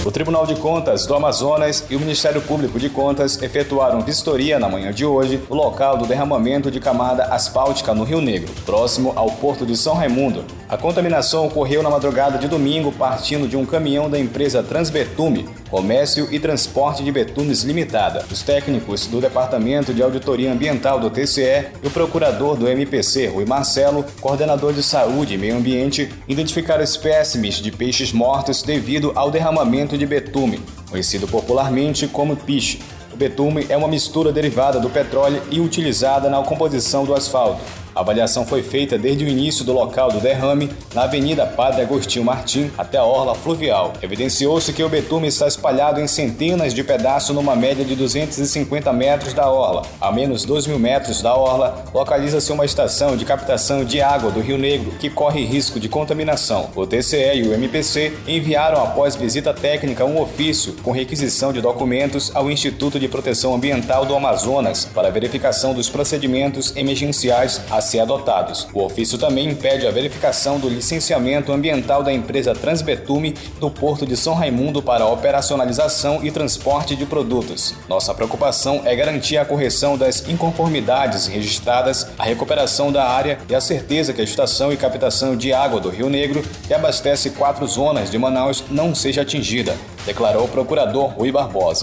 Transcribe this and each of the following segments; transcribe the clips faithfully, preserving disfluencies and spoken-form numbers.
O Tribunal de Contas do Amazonas e o Ministério Público de Contas efetuaram vistoria na manhã de hoje no local do derramamento de camada asfáltica no Rio Negro, próximo ao Porto de São Raimundo. A contaminação ocorreu na madrugada de domingo, partindo de um caminhão da empresa Transbetume, Comércio e Transporte de Betumes Limitada. Os técnicos do Departamento de Auditoria Ambiental do T C E e o procurador do M P C, Rui Marcelo, coordenador de Saúde e Meio Ambiente, identificaram espécimes de peixes mortos devido ao derramamento de betume, conhecido popularmente como piche. O betume é uma mistura derivada do petróleo e utilizada na composição do asfalto. A avaliação foi feita desde o início do local do derrame, na Avenida Padre Agostinho Martim, até a orla fluvial. Evidenciou-se que o betume está espalhado em centenas de pedaços numa média de duzentos e cinquenta metros da orla. A menos dois mil metros da orla, localiza-se uma estação de captação de água do Rio Negro, que corre risco de contaminação. O T C E e o M P C enviaram, após visita técnica, um ofício com requisição de documentos ao Instituto de Proteção Ambiental do Amazonas para verificação dos procedimentos emergenciais a ser adotados. O ofício também pede a verificação do licenciamento ambiental da empresa Transbetume do Porto de São Raimundo para a operacionalização e transporte de produtos. Nossa preocupação é garantir a correção das inconformidades registradas, a recuperação da área e a certeza que a estação e captação de água do Rio Negro, que abastece quatro zonas de Manaus, não seja atingida, declarou o procurador Rui Barbosa.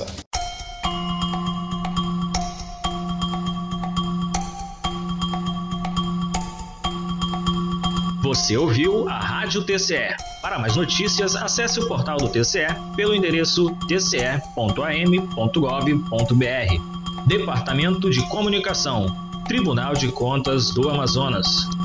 Você ouviu a Rádio T C E. Para mais notícias, acesse o portal do T C E pelo endereço t c e ponto a m ponto gov ponto b r. Departamento de Comunicação, Tribunal de Contas do Amazonas.